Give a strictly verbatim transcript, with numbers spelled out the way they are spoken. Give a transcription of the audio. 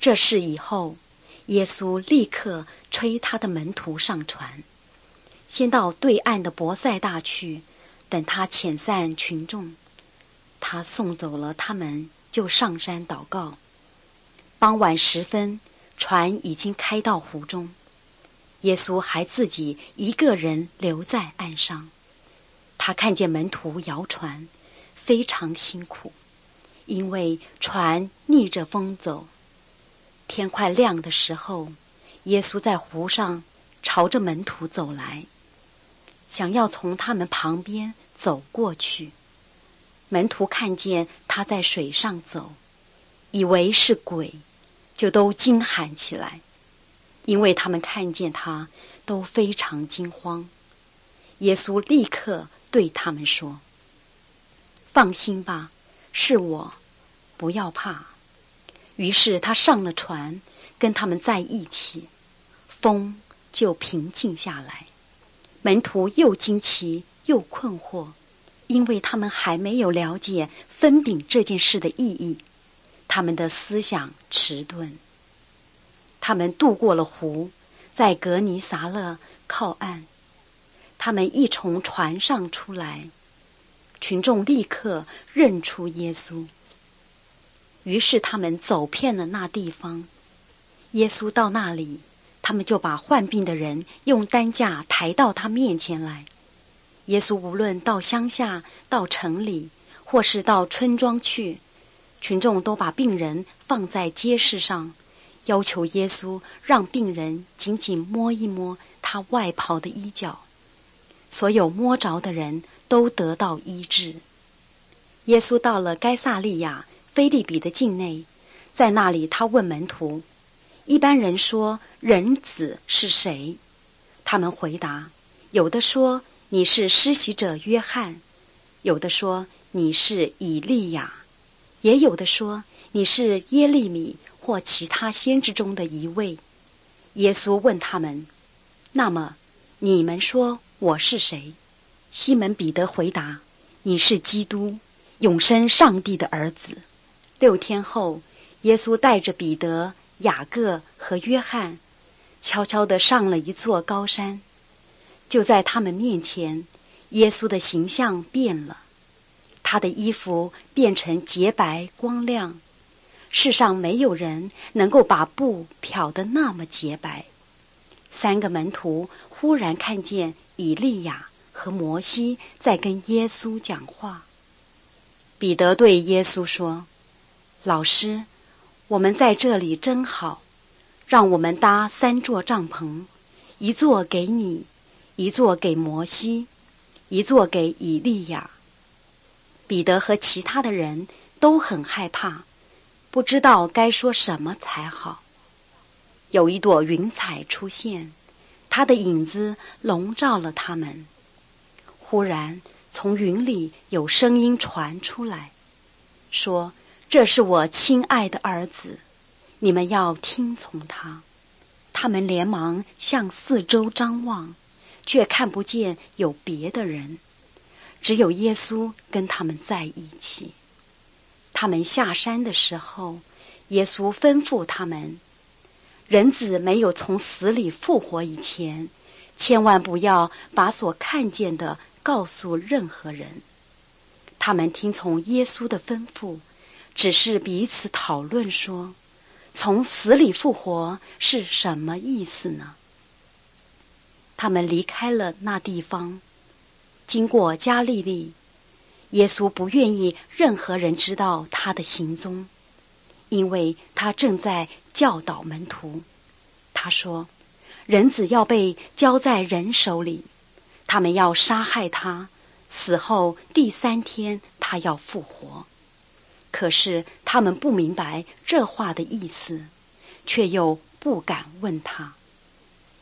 这事以后，耶稣立刻催他的门徒上船，先到对岸的伯赛大去，等他遣散群众。他送走了他们，就上山祷告。傍晚时分，船已经开到湖中，耶稣还自己一个人留在岸上。他看见门徒摇船，非常辛苦，因为船逆着风走。天快亮的时候，耶稣在湖上朝着门徒走来，想要从他们旁边走过去。门徒看见他在水上走，以为是鬼，就都惊喊起来，因为他们看见他都非常惊慌。耶稣立刻对他们说：放心吧，是我，不要怕。于是他上了船，跟他们在一起，风就平静下来。门徒又惊奇又困惑，因为他们还没有了解分饼这件事的意义，他们的思想迟钝。他们渡过了湖，在革尼撒勒靠岸。他们一从船上出来，群众立刻认出耶稣。于是他们走遍了那地方。耶稣到那里，他们就把患病的人用担架抬到他面前来。耶稣无论到乡下，到城里，或是到村庄去，群众都把病人放在街市上，要求耶稣让病人紧紧摸一摸他外袍的衣角。所有摸着的人都得到医治。耶稣到了该撒利亚腓立比的境内，在那里他问门徒：一般人说人子是谁？他们回答：有的说你是施洗者约翰，有的说你是以利亚，也有的说你是耶利米或其他先知中的一位。耶稣问他们：那么你们说我是谁？西门彼得回答：你是基督，永生上帝的儿子。六天后，耶稣带着彼得、雅各和约翰，悄悄地上了一座高山。就在他们面前，耶稣的形象变了，他的衣服变成洁白光亮，世上没有人能够把布漂得那么洁白。三个门徒忽然看见以利亚和摩西在跟耶稣讲话。彼得对耶稣说：老师，我们在这里真好，让我们搭三座帐篷，一座给你，一座给摩西，一座给以利亚。彼得和其他的人都很害怕，不知道该说什么才好。有一朵云彩出现，它的影子笼罩了他们。忽然从云里有声音传出来，说：这是我亲爱的儿子，你们要听从他。他们连忙向四周张望，却看不见有别的人，只有耶稣跟他们在一起。他们下山的时候，耶稣吩咐他们：人子没有从死里复活以前，千万不要把所看见的告诉任何人。他们听从耶稣的吩咐，只是彼此讨论说，从死里复活是什么意思呢？他们离开了那地方，经过加利利。耶稣不愿意任何人知道他的行踪，因为他正在教导门徒。他说：人子要被交在人手里，他们要杀害他，死后第三天他要复活。可是他们不明白这话的意思，却又不敢问他。